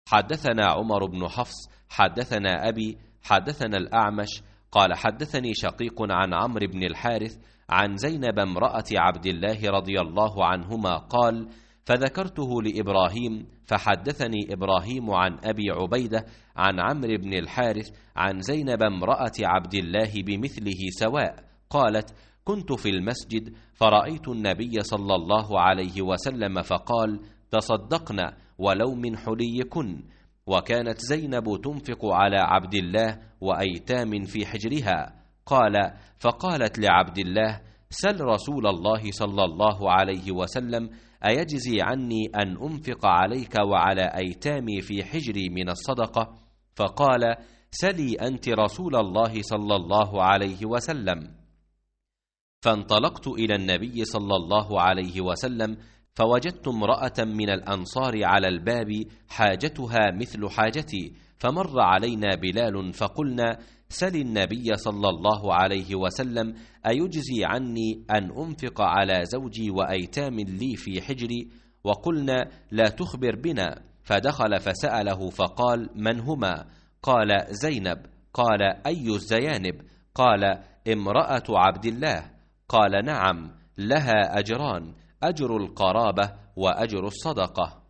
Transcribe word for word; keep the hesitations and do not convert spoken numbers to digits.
حدثنا عمر بن حفص حدثنا أبي حدثنا الأعمش قال حدثني شقيق عن عمرو بن الحارث عن زينب امرأة عبد الله رضي الله عنهما قال: فذكرته لإبراهيم فحدثني إبراهيم عن أبي عبيدة عن عمرو بن الحارث عن زينب امرأة عبد الله بمثله سواء قالت: كنت في المسجد فرأيت النبي صلى الله عليه وسلم فقال: تصدقنا ولو من حليكن. وكانت زينب تنفق على عبد الله وأيتام في حجرها. قال: فقالت لعبد الله: سل رسول الله صلى الله عليه وسلم أيجزي عني أن أنفق عليك وعلى أيتامي في حجري من الصدقة؟ فقال: سلي أنت رسول الله صلى الله عليه وسلم. فانطلقت إلى النبي صلى الله عليه وسلم فوجدت امرأة من الأنصار على الباب حاجتها مثل حاجتي، فمر علينا بلال فقلنا: سل النبي صلى الله عليه وسلم أيجزي عني أن أنفق على زوجي وأيتام لي في حجري؟ وقلنا: لا تخبر بنا. فدخل فسأله فقال: من هما؟ قال: زينب. قال: أي الزيانب؟ قال: امرأة عبد الله. قال: نعم، لها أجران، أجر القرابة وأجر الصدقة.